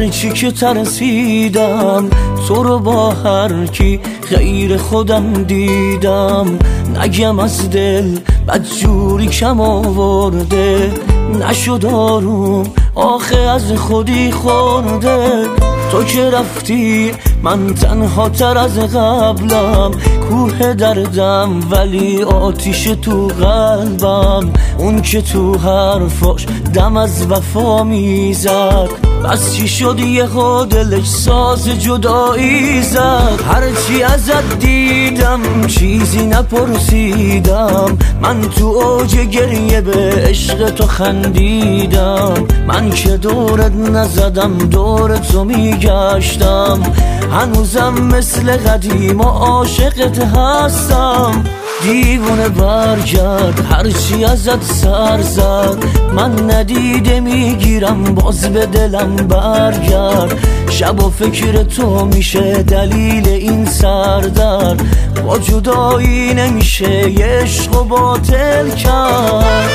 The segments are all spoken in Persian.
هرچی که ترسیدم تو رو با هر کی غیر خودم دیدم. نگم از دل بدجوری کم آورده، نشد آروم آخه از خودی خورده. تو که رفتی من تنها تر از قبلم، کوه دردم ولی آتیش تو قلبم. اون که تو حرفاش دم از وفا میزد، بس چی شد یه دلش ساز جدایی زد. هرچی ازت دیدم چیزی نپرسیدم، من تو اوج گریه به عشق تو خندیدم. من که دورت نزدم دور تو میگشتم، هنوزم مثل قدیم و عاشقت هستم. دیوونه برگرد هرچی ازت سر زد، من ندیده میگیرم باز به دلم برگرد. شب و فکر تو میشه دلیل این سردرد، با جدایی نمیشه یه عشق و باطل کرد.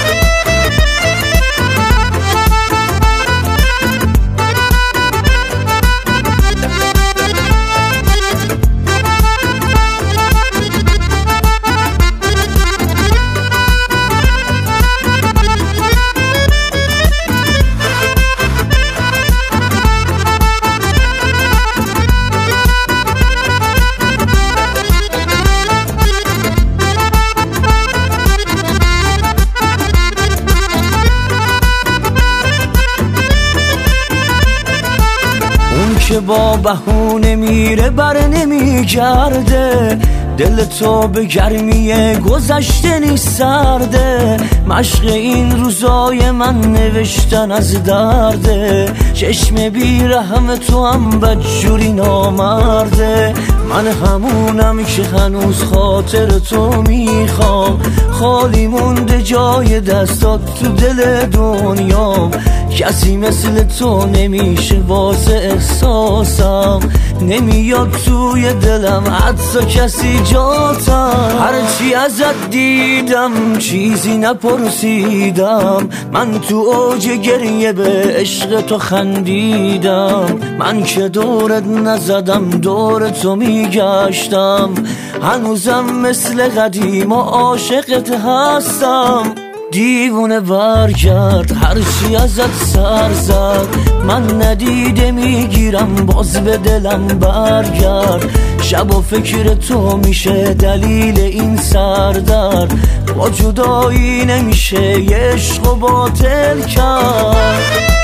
که با بهونه میره بر نمیگرده، دل تو به گرمی گذشته نیست سرده. مشق این روزای من نوشتن از درده، چشم بیرحم تو هم بدجوری نامرده. من همونم که هنوز خاطر تو میخوام، خالی مونده جای دستات تو دل دنیام. کسی مثل تو نمیشه واسه احساسم، نمیاد توی دلم حتی کسی جاتم. هرچی ازت دیدم چیزی نپرسیدم، من تو اوج گریه به عشق تو خندیدم. من که دورت نزدم دور تو میگشتم، هنوزم مثل قدیم و عاشقت هستم. دیوونه برگرد هرچی ازت سر زد، من ندیده میگیرم باز به دلم برگرد. شب و فکر تو میشه دلیل این سردرد، با جدایی نمیشه یه عشق و باطل کرد.